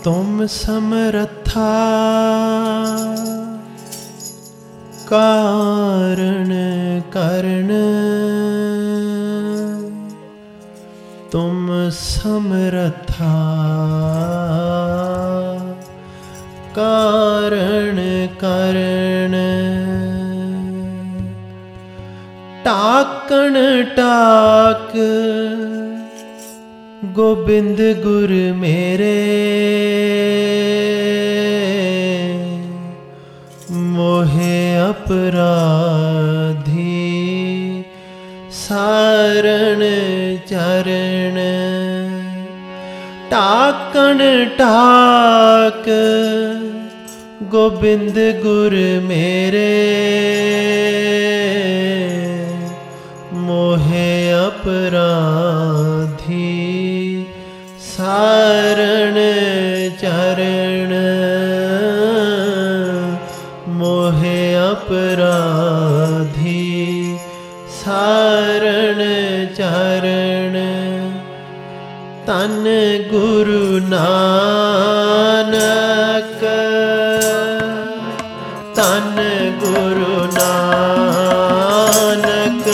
तुम समरथा कारण करण, तुम समरथा कारण करण। टाकण टाक गोबिंद गुर मेरे, मोहे अपराधी सारण चरण। टाकण टाक गोबिंद गुर मेरे, मोहे अपराधी सारण चरण। मोहे अपराधी सारण चरण। तन गुरु नानक, तन गुरु नानक,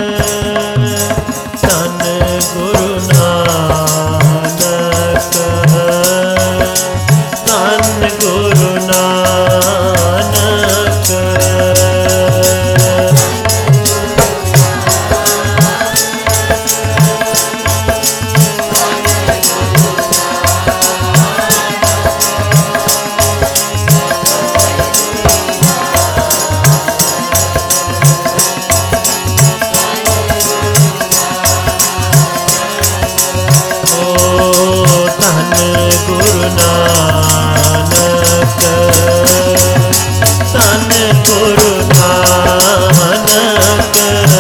तन गुरु नानक, तन गुरु नानक। गुरु नानक, तन गुरु नानक।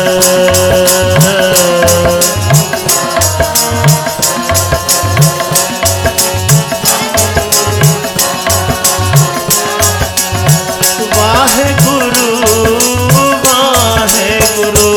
वाहे गुरु वाहे गुरु,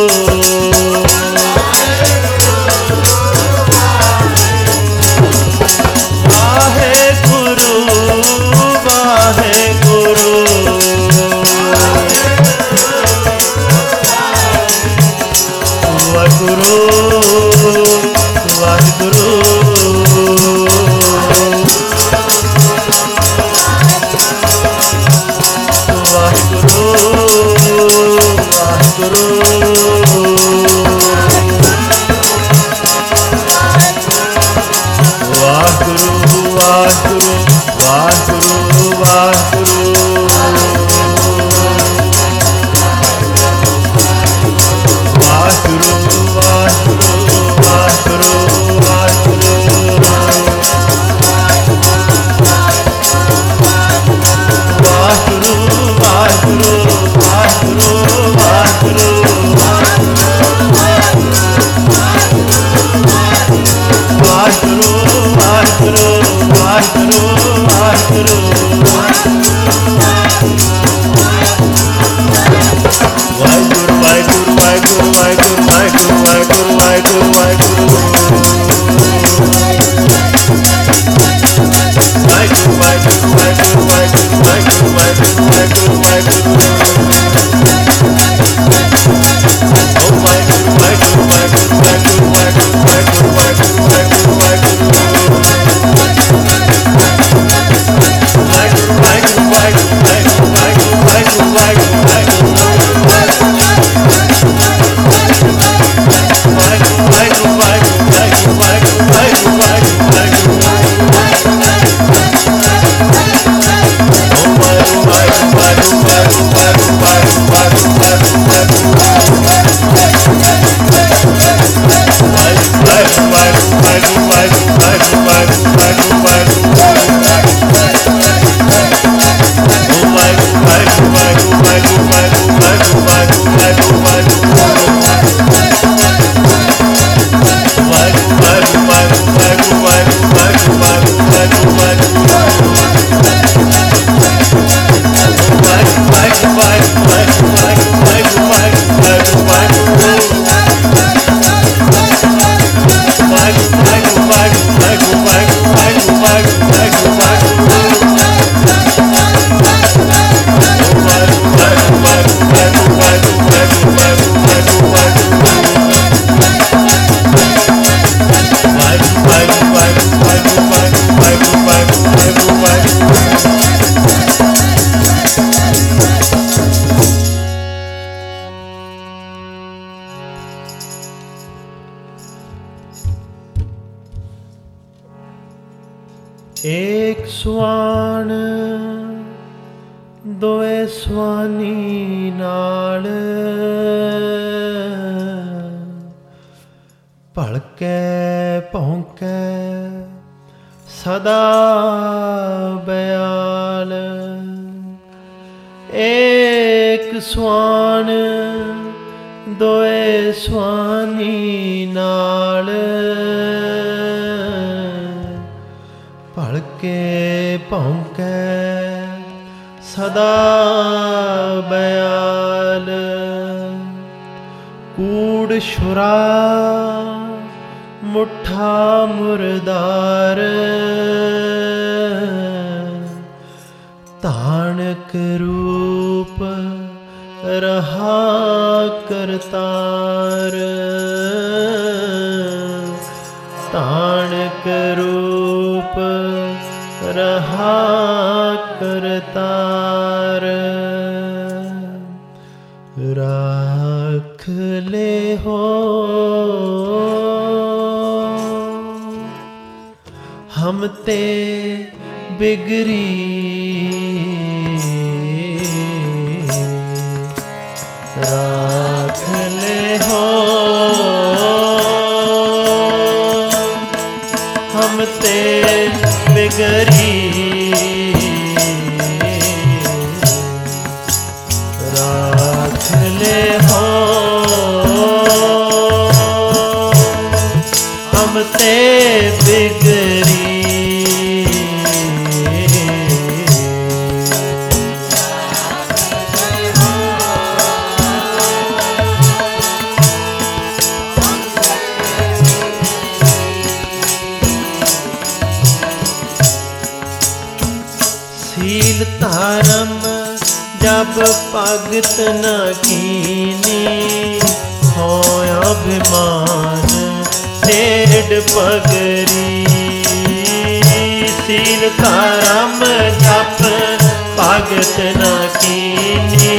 एक स्वान दोए स्वानी नाल भड़कै भौंकै सदा बयाल। एक स्वान दोए स्वानी नाल भड़के भौंकै सदा बयाल। कूड़ छुरा मुठा मुरदार ताणक रूप रहा करतार। ताणक रूप रहा करतार। राख ले हो हम ते बिगड़ी राख ले हो हम ते बिगड़ी। राख ले हो हम ते बिगड़ी। सील धर्म जब भगत न कीनी हो अभिमान टेढ़ पगरी। सील धर्म जब भगत न कीनी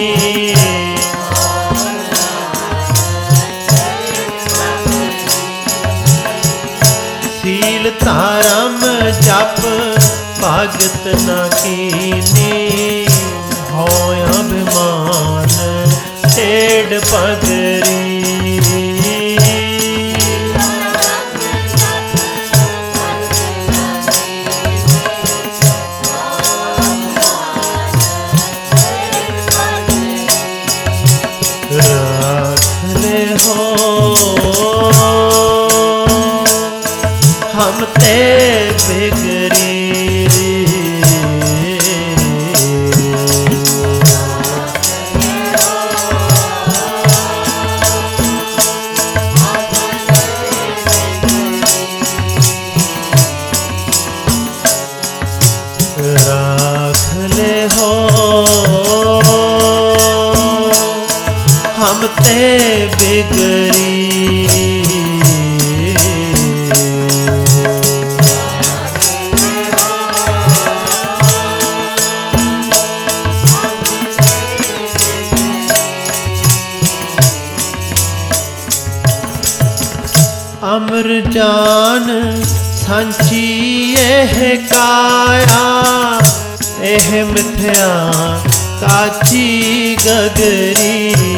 सील धर्म जप भगत न कीनी हो अभिमान टेढ़ पगरी। राख ले हो हम ते बिगड़ी। राख ले हो हम ते बिगड़ी। अमर जान सांची एह काया एह मिथ्या काची गगरी।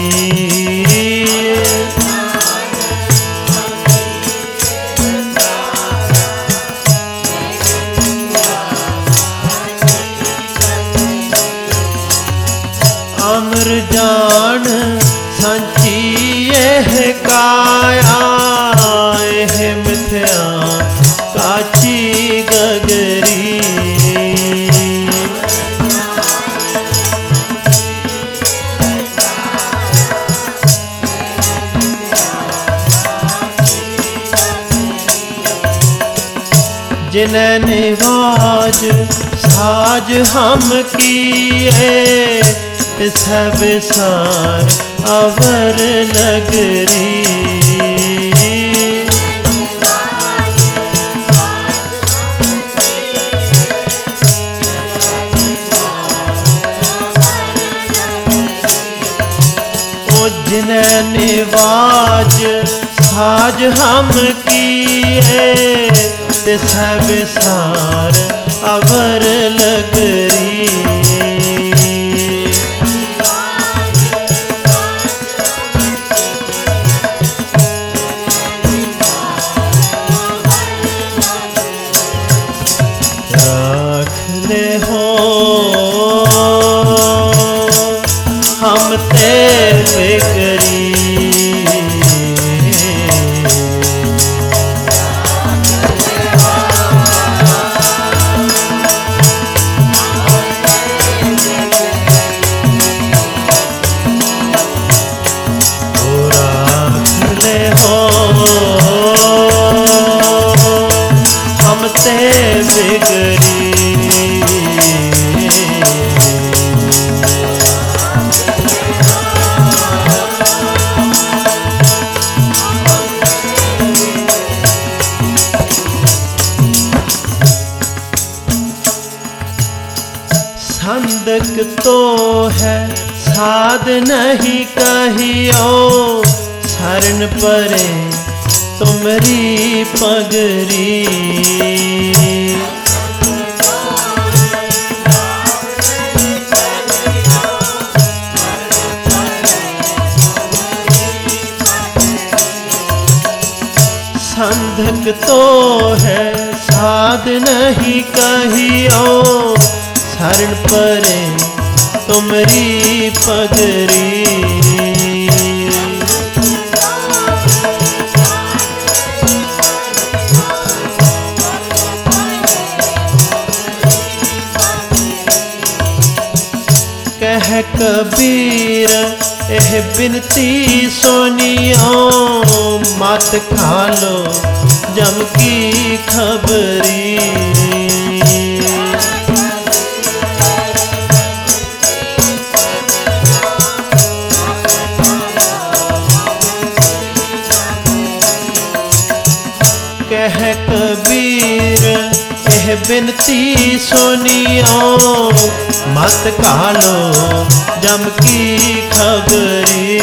अमर जान सांची एह काया एह मिथ्या काची गगरी। जिन्हें निवाज साज हम किए सब सार अवर नगरी। ओ जिन्हें निवाज साज हम किए सब सार अवर लगरी। राख ले हो हम ते बिगरी। बिगरी संदक तो है साध नहीं कहियो। शरण परे तुमरी पगरी। संधक तो है साध नहीं कहियो। शरण परे तुमरी पगरी। कह कबीर एह बिनती सोनियो। मत खालो जम की खबरी। कह कबीर एह बिनती सुनियो। मत कालो जम की खबरी।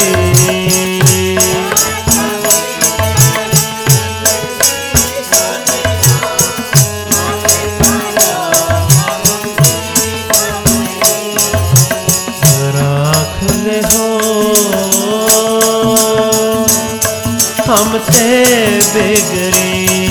राख ले हो हम ते बिगरी।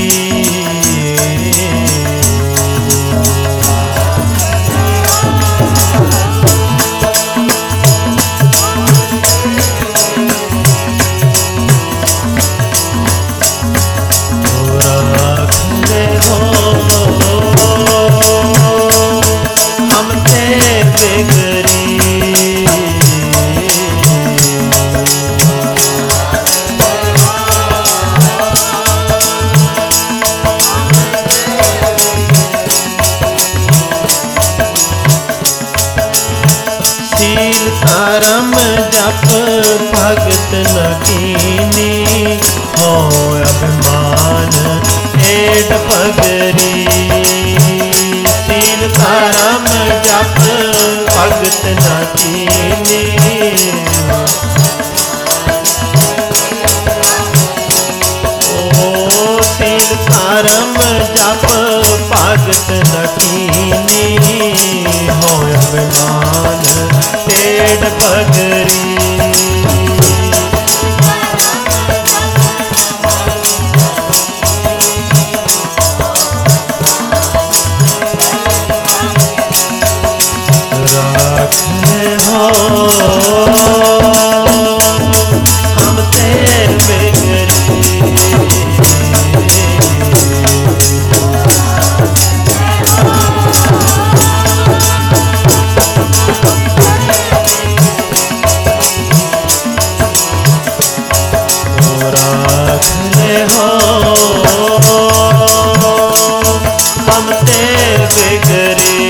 शील धर्म जप भगत न कीनी। हो अभिमान एड पगरी। शील धर्म जप भगत न कीनी। ओ शील धर्म जप भगत न कीनी। हो अभिमान पेड़ पगरी। राखे हो हम ते बिगरी। हम ते बिगरे।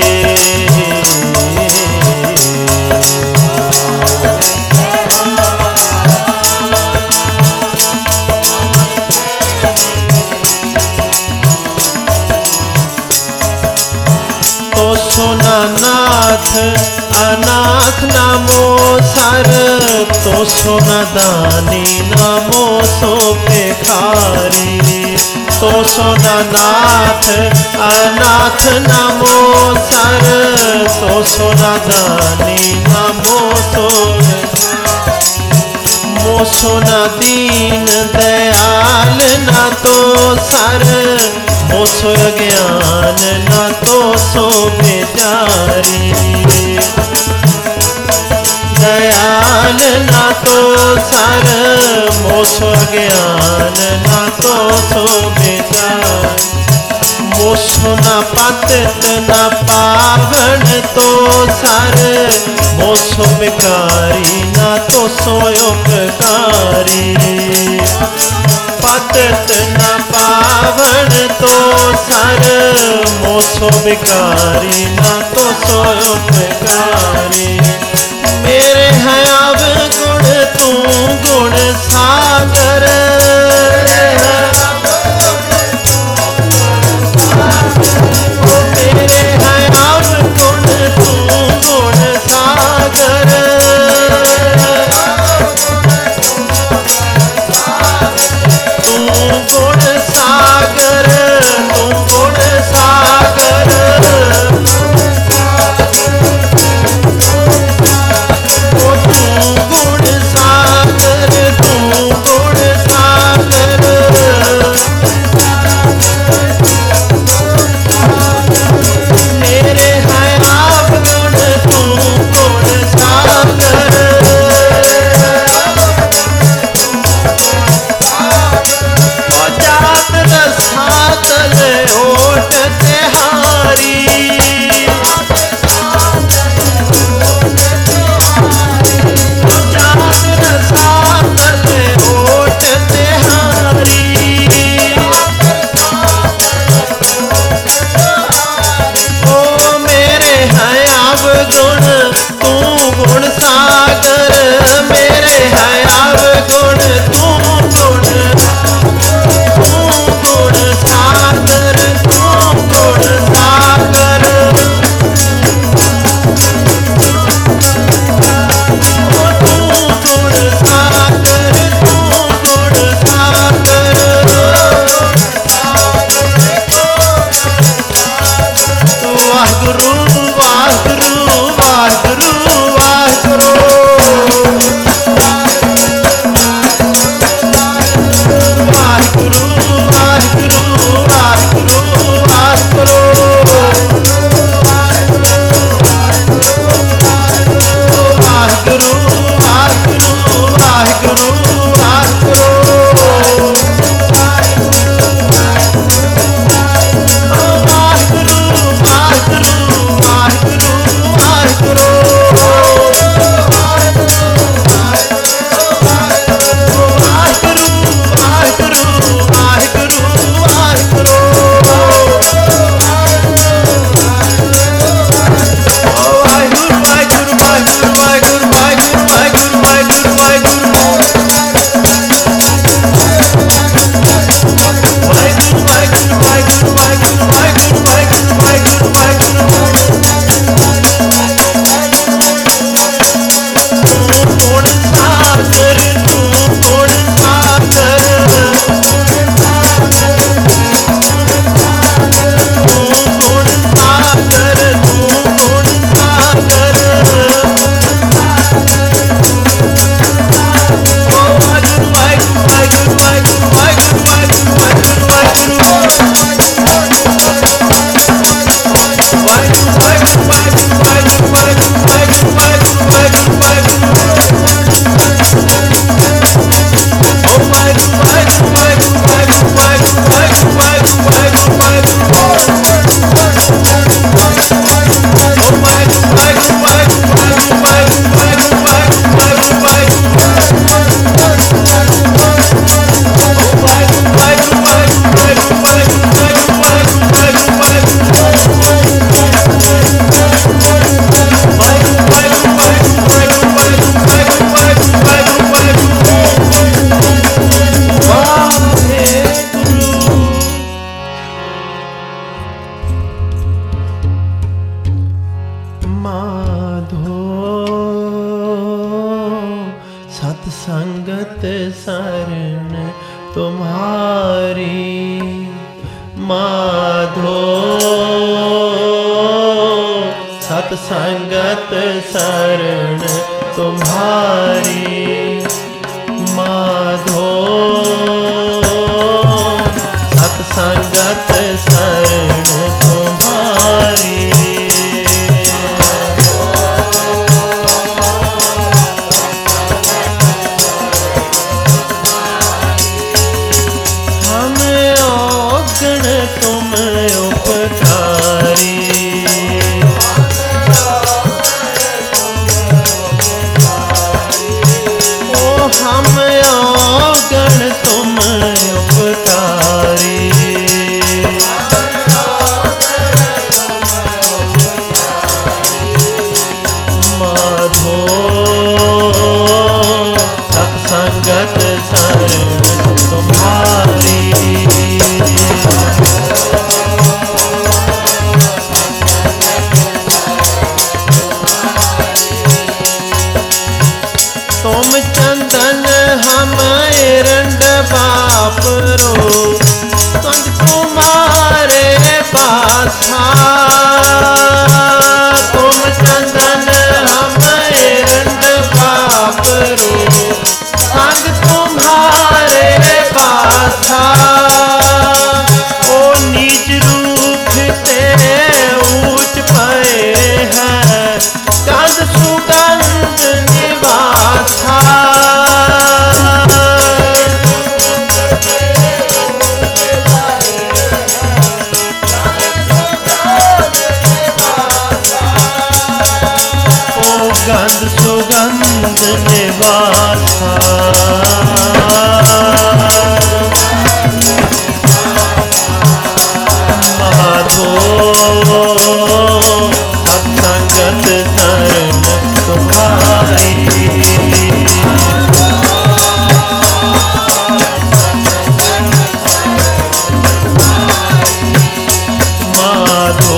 तो सोना नाथ अनाथ नामो सर। तो सोना दानी नामो सो पेखारी। तो सोना नाथ अनाथ नामो सर, तो सोना दानी नामो सोन, मो सोना दीन दयाल ना तो सर, मो सो ज्ञान ना तो सो बेचारी, दयाल ना तो सर, मो सो ज्ञान ना तो सो बेचारी, मो सो ना पतित ना पावन तो सर, मो सो बिकारी ना तो सो उपकारी, पतित न पावन तो सर, मो सो बिकारी न तो सो उपकारी, मेरे हैं अवगुण तू गुण सागर, मेरे हैं अवगुण तू गुण सागर, तू गुण सागर, तू गुण सागर, ओ तू गुण सागर, तू गुण सागर, मेरे हैं आप गुण तू गुण सागर, जात रसातल ओट तिहारी, जात रसातल ओट तिहारी, ओ मेरे हैं अब गुण तू गुण सागर, मेरे हैं अब गुण तू गुण, तू गुण सागर, तू गुण सागर, ओ तू गुण सागर, तू गुण सागर, वाहगुरु वाहगुरु वाहगुरु वाहगुरु, वाहगुरु वाहगुरु वाहगुरु वाहगुरु, वाहगुरु वाहगुरु वाहगुरु वाहगुरु, वाहगुरु वाहगुरु वाहगुरु वाहगुरु, वाहगुरु वाहगुरु वाहगुरु वाहगुरु, वाहगुरु वाहगुरु वाहगुरु वाहगुरु वाहगुरु वाहगुरु वाहगुरु वाहगुरु, वाहगुरु वाहगुरु वाहगुरु वाहगुरु वाहगुरु वाहगुरु वाहगुरु वाहगुरु, तू गुण सागर, तू गुण सागर, तू गुण सागर, तू गुण सागर, ओ वाहगुरु वाहगुरु वाहगुरु वाहगुरु वाहगुरु वाहगुरु वाहगुरु वाहगुरु, वाहगुरु वाहगुरु वाहगुरु वाहगुरु वाहगुरु वाहगुरु वाहगुरु वाहगुरु वाहगुरु, ओ वाहगुरु वाहगुरु वाहगुरु वाहगुरु वाहगुरु वाहगुरु वाहगुरु वाहगुरु वाहगुरु, ओ वाहगुरु वाहगुरु वाहगुरु वाहगुरु वाहगुरु वाहगुरु वाहगुरु वाहगुरु वाहगुरु, ओ वाहगुरु वाहगुरु वाहगुरु वाहगुरु वाहगुरु वाहगुरु वाहगुरु वाहगुरु वाहगुरु, सत्संगत शरण तुम्हारी, माधो सत्संगत शरण तुम्हारी, माधो सत्संगत शरण तुम्हारी। हम औगण तुम उपकारी, हम औगण तुम उपकारी, माधो सत्संगत शरण तुम्हारी। तुम चंदन हम एरंड बापरो, संग तुम्हारे पासा। तुम चंदन हम एरंड बापरो, संग तुम्हारे पासा। ओ नीच रूप ते ऊंच पए हैं, गंध सुगंध निवासा। ओ गंध सुगंध निवासा, माधो सत्संगत शरण तुम्हारी। माधो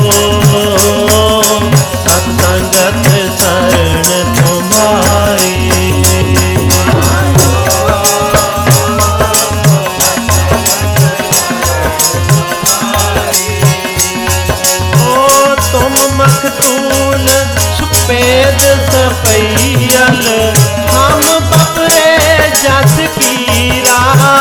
सत्संगत शरण तुम्हारी। तुम मखतूल सुपेद सपैयल, हम बपरे जस पीरा।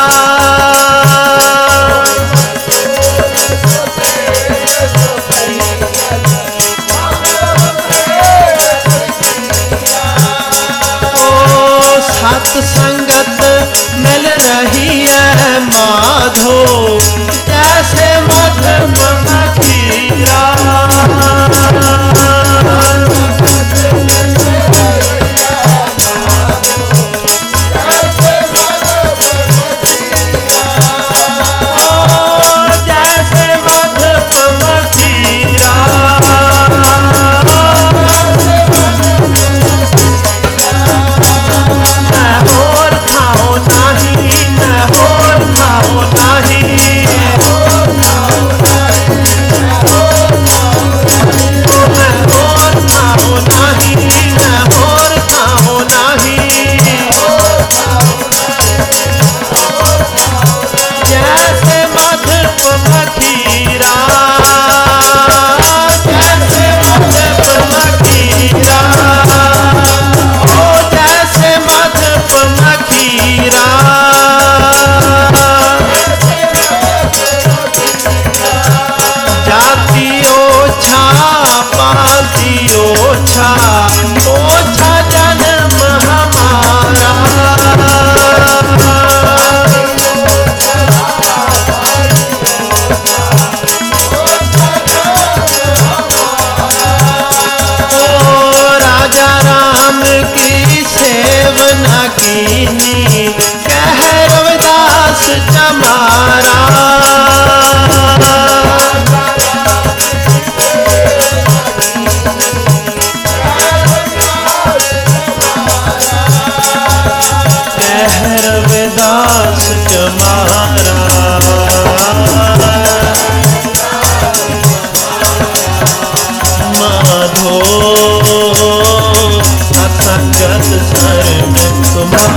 ओ सत्संगत मिल रही है माधो, जैसे मधु मखीरा। ओछा ओछा जन्म हमारा, ओ राजा राम की सेवना कीनी, कह रविदास चमारा। रविदास चमारा, माधो सत्संगत शरण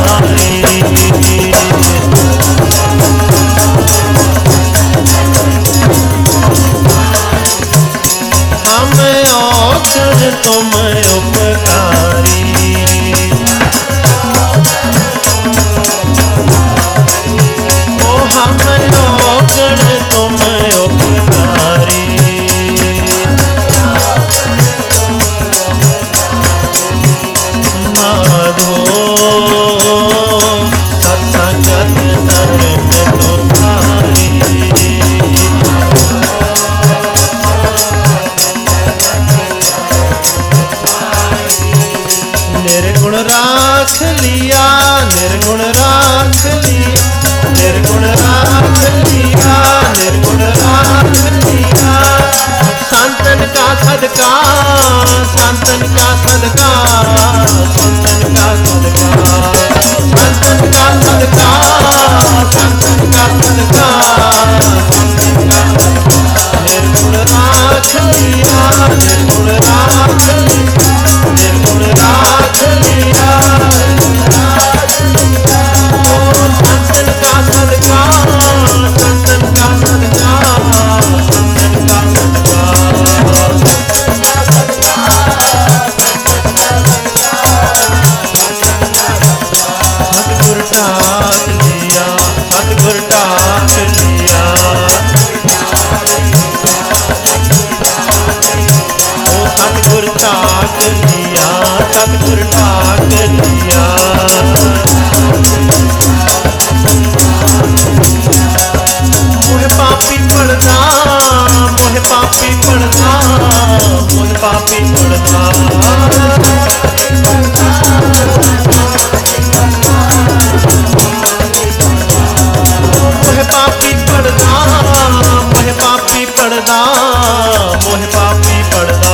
तुम्हारी। हम औखड़ तुम उपकारी। ओ हम औखड़ तुम उपकारी। माधो सत्संगत धर्म तुम्हारी। निर्गुण राख लिया, निर्गुण राख लिया, निर्गुण राख लिया, निर्गुण राख लिया। संतन का सदका, संतन का सदका, संतन का सदका, संतन का सदका, संतन का सदका, निर्गुण राख लिया, निर्गुण राख लिया, निर्गुण राख लिया। ओ संतन का सदका, संतन का सदका, संतन का सदका। सतगुर टाक लिया, सतगुर टाक लिया। ओ सतगुर टाक लिया, सतगुर टाक लिया। मोह पापी पड़दा, मोह पापी पड़दा, मोह पापी पड़दा। मोह पापी पड़दा, मोह पापी पड़दा, मोह पापी पड़दा।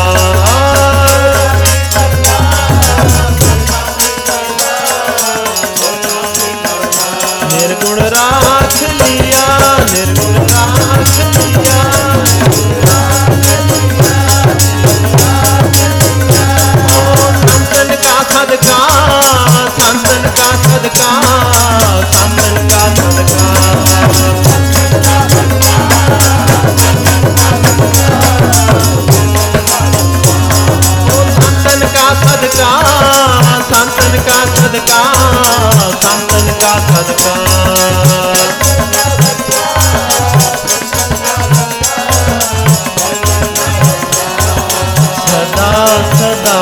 निर्गुण राख लिया, निर्गुण राख लिया। ओ संतन का सदका, संतन का सदका, संतन का सदका। ओ संतन का सदका, संतन का सदका, संतन का सदका। सदा सदा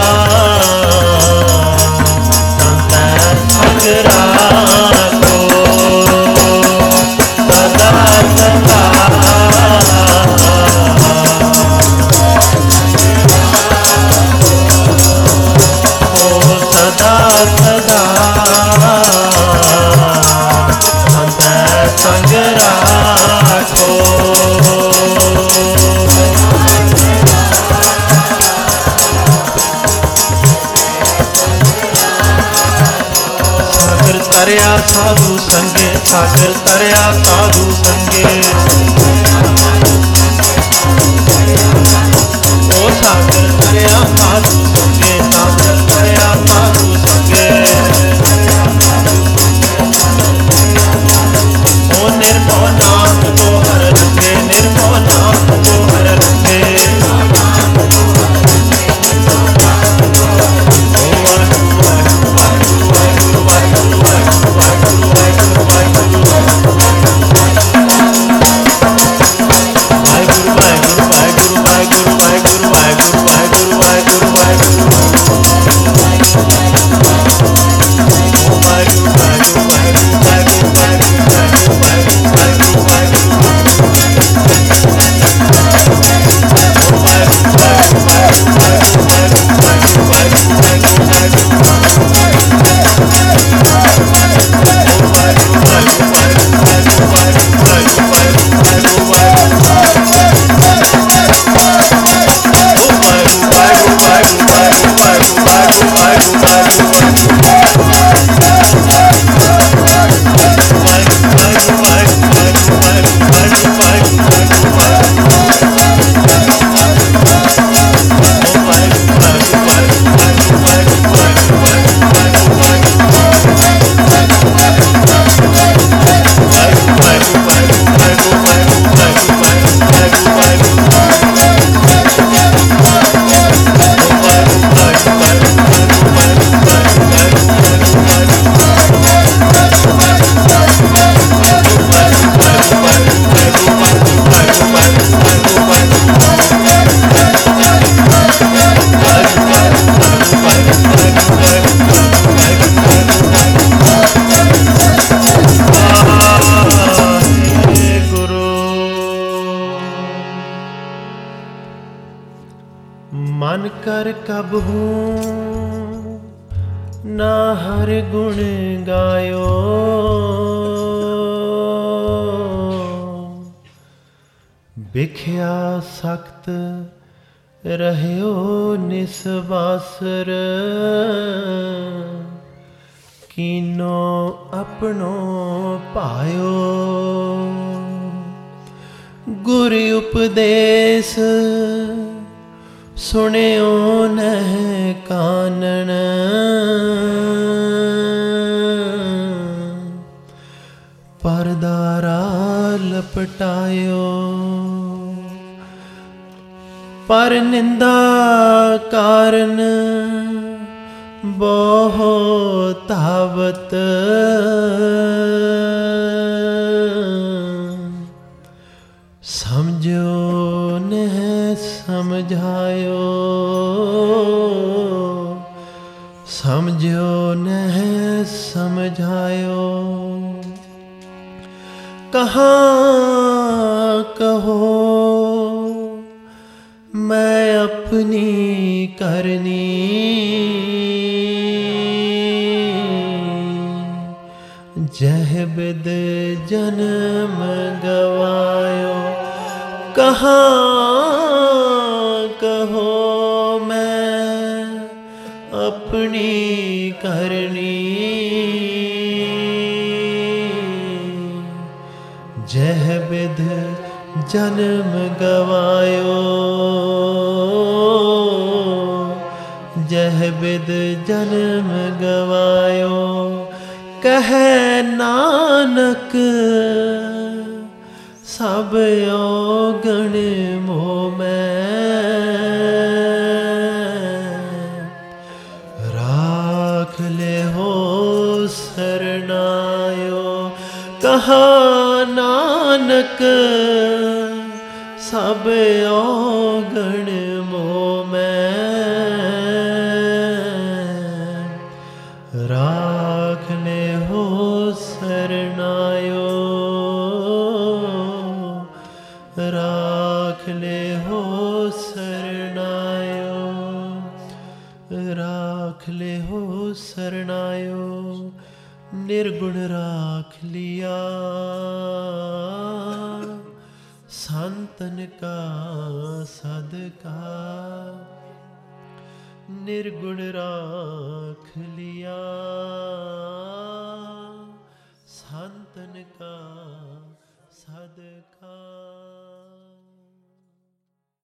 संत संग राखो, सदा सदा। ओ सदा सदा संत संग राखो। सागर तरया साधु संगे, सागर तरया साधु संगे। ओ सागर तरया साधु संगे, सागर तरया साधु संगे। ओ निर्मो नाम को हर रंगे, निर्मो नाम को हर रंगे। ओ वाहिगुरु वाहिगुरु वाहिगुरु वाहिगुरु वाहिगुरु वाहिगुरु वाहिगुरु वाहिगुरु वाहिगुरु। मन कर कबहू ना हर गुण गायो, बिख्या सख्त रहयो निसबासर, कीनो अपनो पायो। गुर उपदेश सुनियो नह कानन, परदारा लपटायो। पर निंदा कारण बहु तावत, समझो नह समझायो, समझो नह समझायो। कहाँ कहो मैं अपनी करनी, जह बिद जन्म गवायो। कहाँ कहो मैं अपनी करनी, जह बिद जन्म गवायो, जह बिद जन्म गवायो। कहे नानक सब औगण मोह में, राख ले हो सरनायो। कहा नानक सब औगण मोह में, राख ले हो सरनायो, राख ले हो सरनायो, राख ले हो सरनायो। निर्गुण राख लिया संतन का सदका, निर्गुण राख लिया संतन का